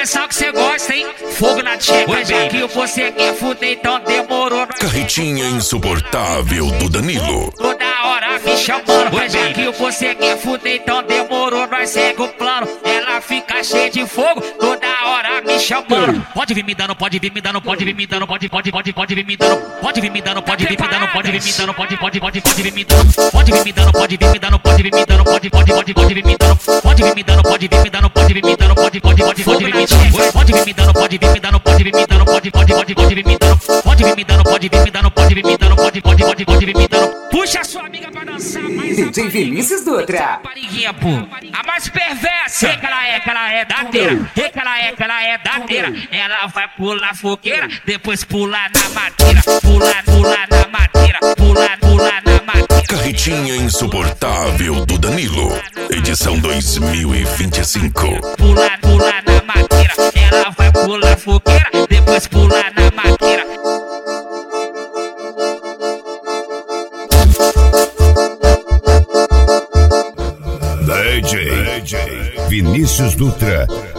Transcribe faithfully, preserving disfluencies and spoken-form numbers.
posição que você gosta, hein? Fogo na tcheca, oi, já que você quer fuder, então demorou. Carretinha insuportável do Danilo. Toda hora me chamando, oi, já que você quer fuder, então demorou. Nós segue o plano, ela fica cheia de fogo. Toda hora me chamando. Pode vir me dando, pode vir me dando, pode vir me dando, pode, pode, pode, pode vir me dando. Pode vir me dando, pode vir me dando, pode vir me dando, pode, pode, pode, pode vir me dando. Pode vir me dando, pode vir me dando, pode vir me dando, pode, pode, pode, pode vir me dando. Pode vir me dando, pode vir me dando, pode vir me dando, pode, pode, pode, pode vir me dando. Pode vir me dando, pode vir me dando, pode vir me dando, pode, pode, pode, pode vir me dando. Pode vir me dando, pode vir me dando, pode vir me dando, pode, pode, pode, pode vir me dando. Puxa a sua amiga pra dançar mais. D J Vinícius Dutra. Pariguinha, pô. A mais perversa. É que ela é, que ela é dateira. É que ela é, que ela é dateira. Ela vai pular fogueira, depois pular na madeira. Pular, pular na madeira. Pular, pular na madeira. Carretinha insuportável do Danilo. Edição dois mil e vinte e cinco. Pular, pular na madeira. Ela vai pular fogueira, depois pular na madeira. D J Vinícius Dutra.